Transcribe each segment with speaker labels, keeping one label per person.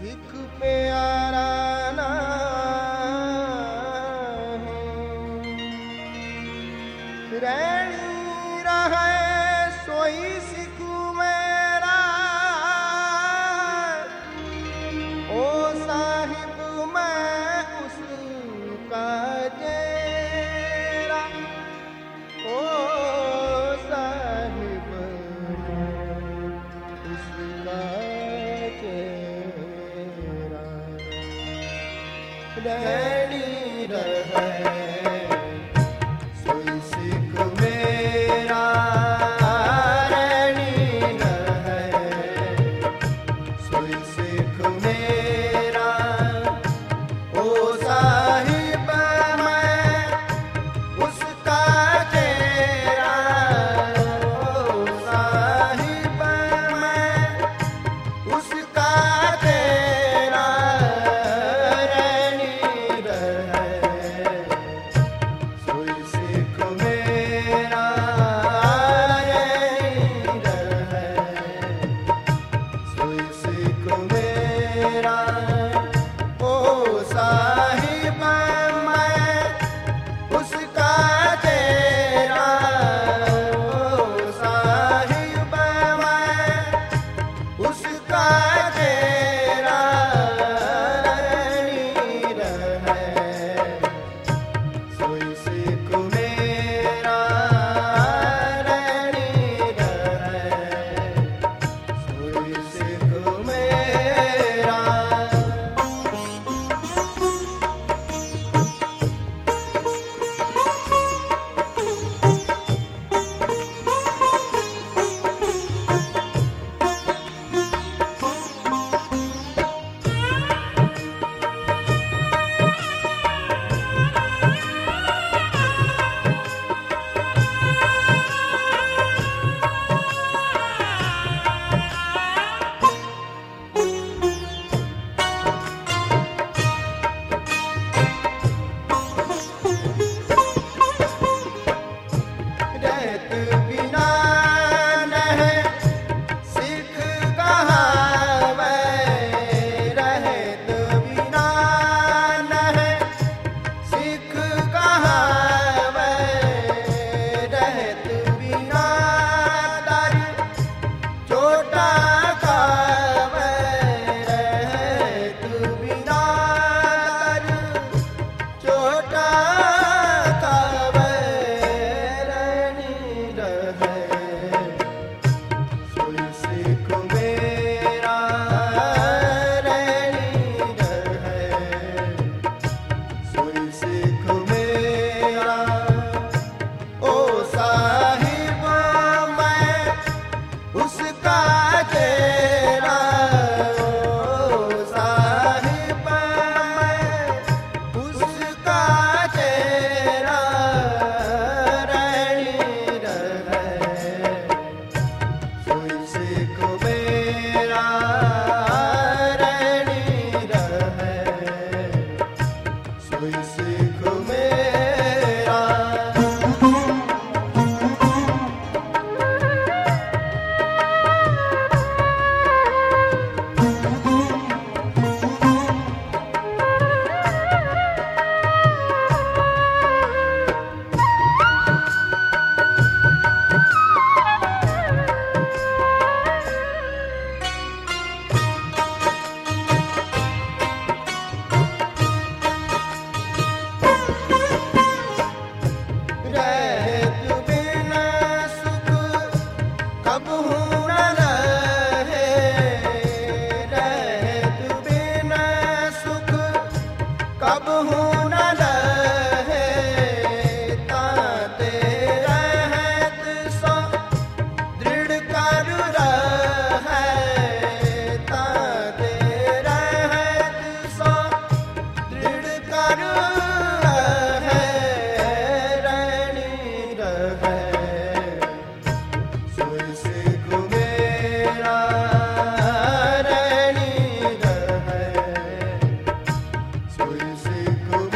Speaker 1: सिख प्यारा ना रैनी रहे सोई सिख मेरा। ओ साहिब मैं उसका जेरा। ओ साहिब उसका जेरा। रैनी रहे
Speaker 2: Soy seco.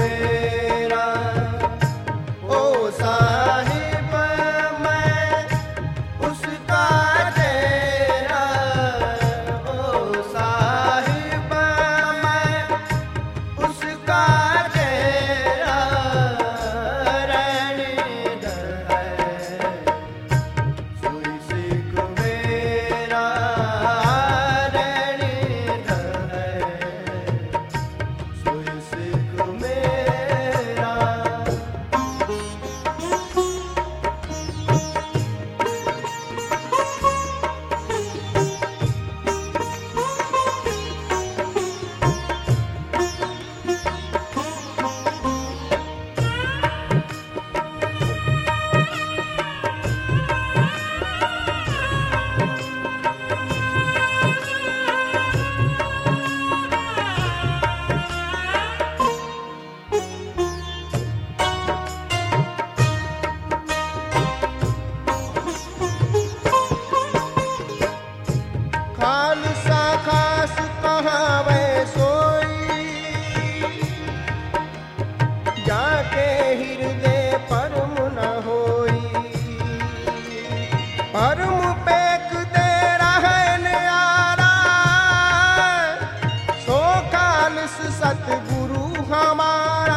Speaker 1: खालस सतगुरु हमारा,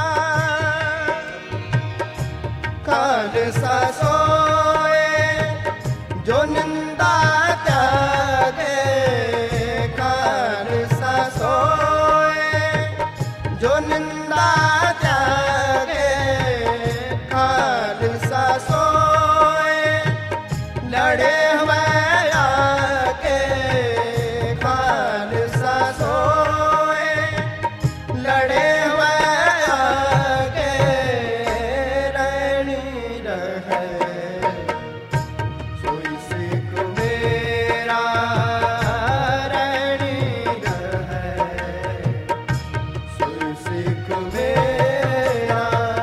Speaker 1: खालसा सोए जो निंदा त्यागे, खालसा सोए जो निंदा त्यागे, खालसा सोए लड़े हुए आके, खालसा सोए लड़े हुए आके, रहनी रहे सोई सिख मेरा, रहनी रहे सोई सिख मेरा।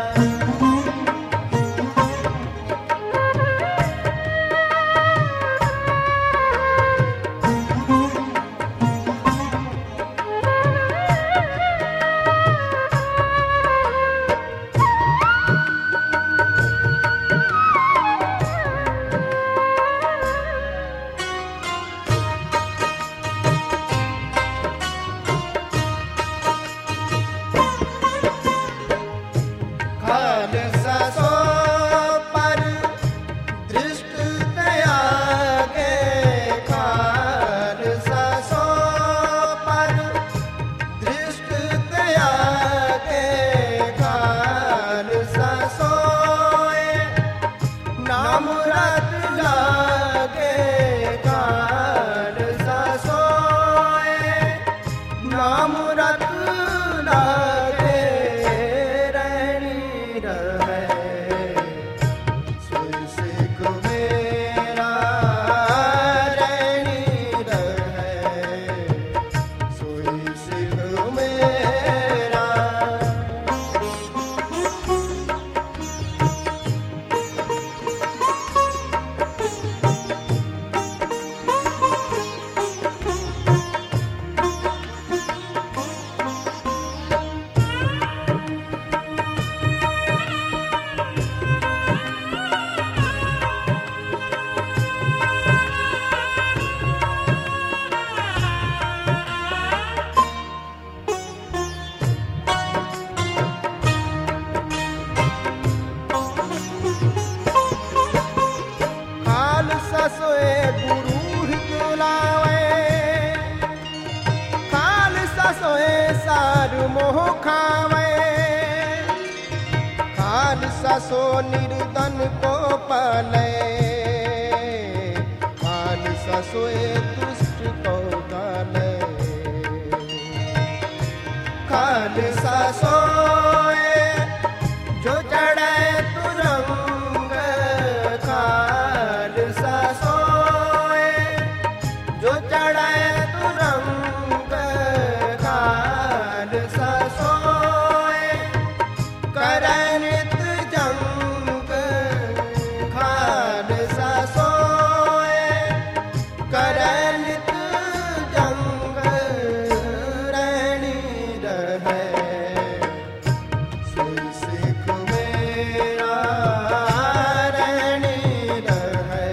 Speaker 1: खालसा सो पर दृष्ट त्यागे, खालसा सो पर दृष्ट त्यागे, खालसा सोए नाम रत लागे, खालसा सोए नाम रत लागे, रहनी रहे सोई सिख मेरा, रहनी रहे सोई सिख मेरा। खालसा सोए गुरु हितलावे, खालसा सोए सार मोह खावे, खालसा सो निर्धन को पाले, खालसा सोए दुष्ट को गाले, खालसा सोए जो चढ़े तुरंग, खालसा सोए जो चढ़े तुरंग, खालसा सोए करे नित जंग, खालसा सोए करे नित जंग, रहनी रहे सोई सिख मेरा, रहनी रहे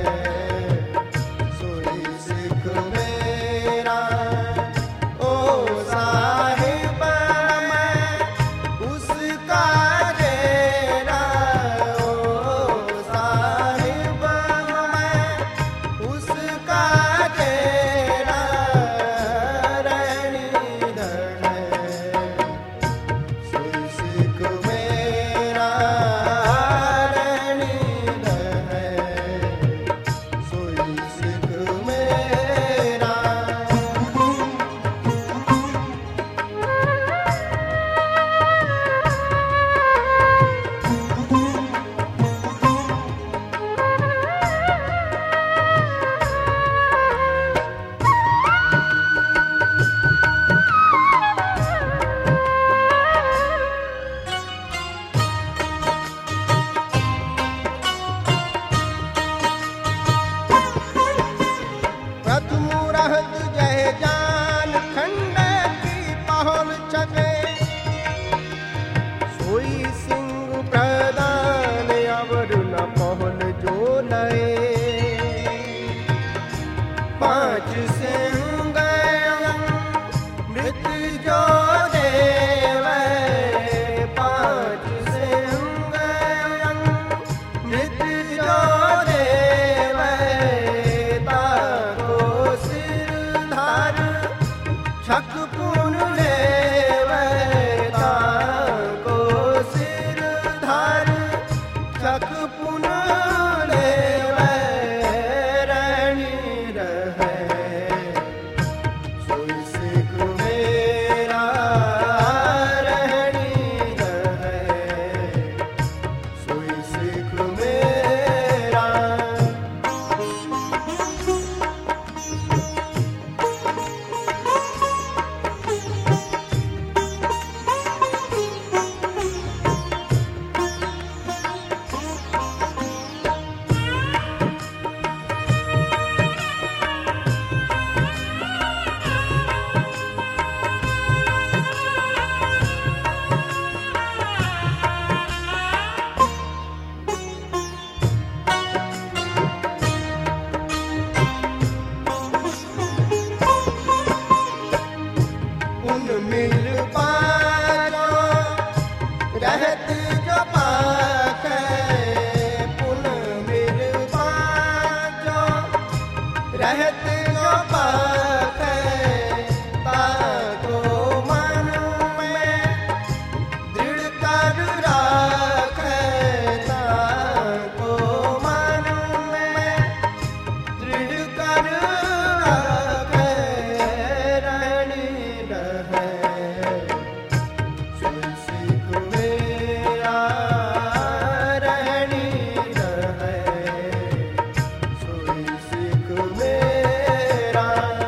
Speaker 1: सोई सिख मेरा। ओ साहिब मैं उसका डेरा, ओ साहिब मैं उसका डेरा, रहनी रहे सोई सिख मेरा, रहनी रहे सोई सिख मेरा। प्रथम रहत जय जान खंड की पहल छके, सोई सिंह प्रदान अवर न पहल जो लए, पांच सिंह मृत जो देवै पांच सिंह मृत जो देवै ताको सिर धर छक पुन लेवै ताको सिर धर छक पुन लेवै रणी रहै सोई सिख मेरा रणी रहै सोई सिख मेरा। उन मिल पालो रहत जो पाकै पुन मिल पालो रहत जो पाकै ताको मन में दृढ़ कर राखै ताको मन में दृढ़ कर राखै रणी रहै सोई सिख मेरा रणी रहै सोई सिख मेरा।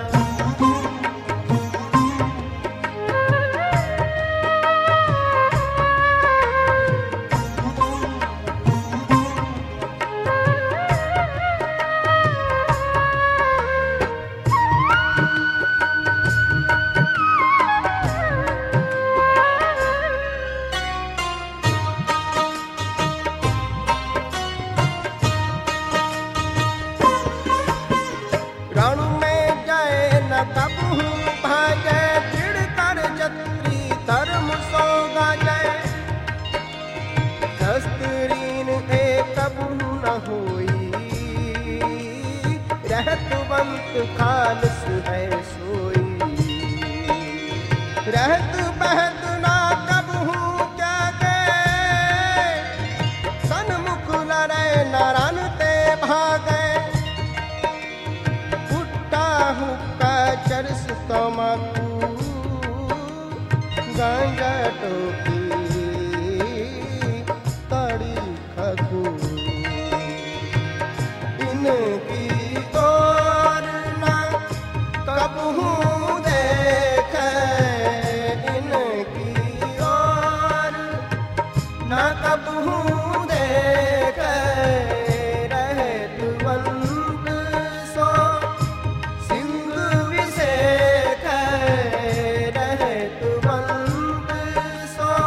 Speaker 1: रण में जाए न कबहू भाजै दृढ़ कर जत्री धर्म सो गाजै शस्त्रीन एक कबहू न होई रहतवंत खालस है सोई रहत बहत ना कबहू क्या गए सन्मुख लड़ै नारायण ते भागै हुक्का चरस तमाकू गांजा टोपी ताड़ी खकू इनकी और ना कबहू देखै इनकी और ना कबहू देखै रहतवंत सो सिंह विषेक रहतवंत सो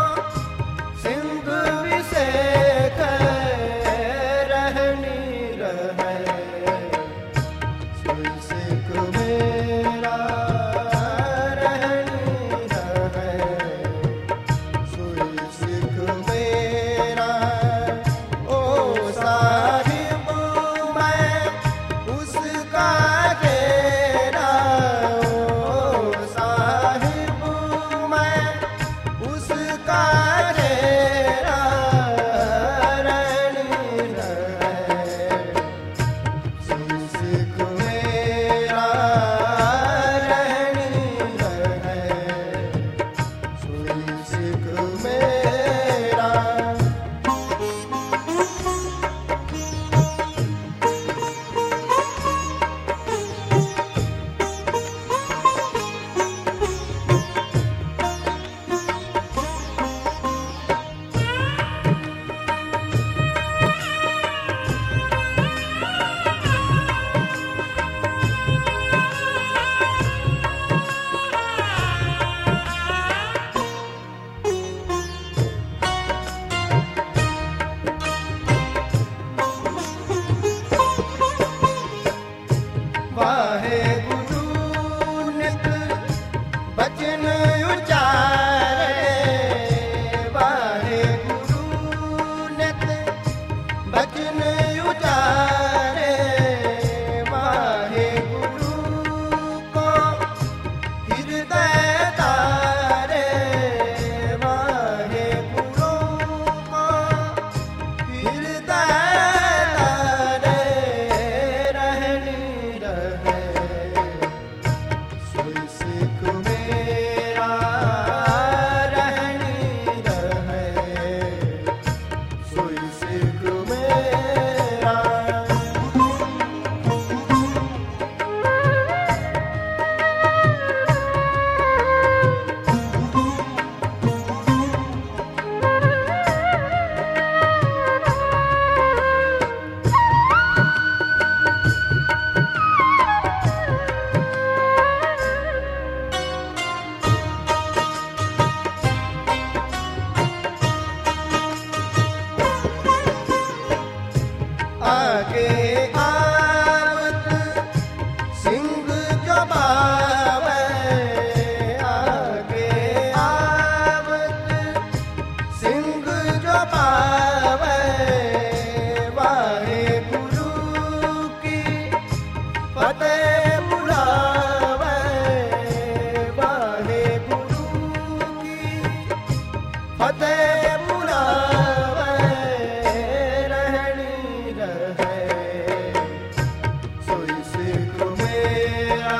Speaker 1: फतेह मुरावे रहनी रहे सोई सिख मेरा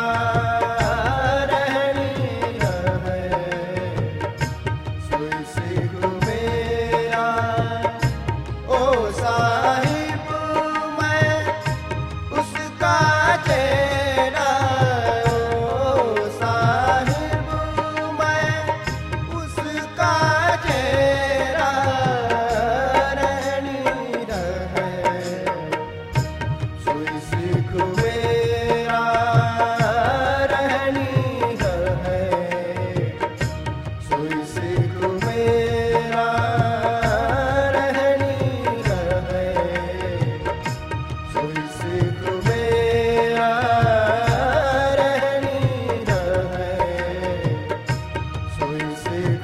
Speaker 1: रहनी रहे सोई सिख मेरा ओ साहिब मैं उसका चेहरा ओ साहिब मैं उसका चेहरा रहनी रहे सोई सिख मेरा रहनी रहे सोई सिख मेरा रहनी रहे सोई सिख मेरा रहनी रहे सोई सिख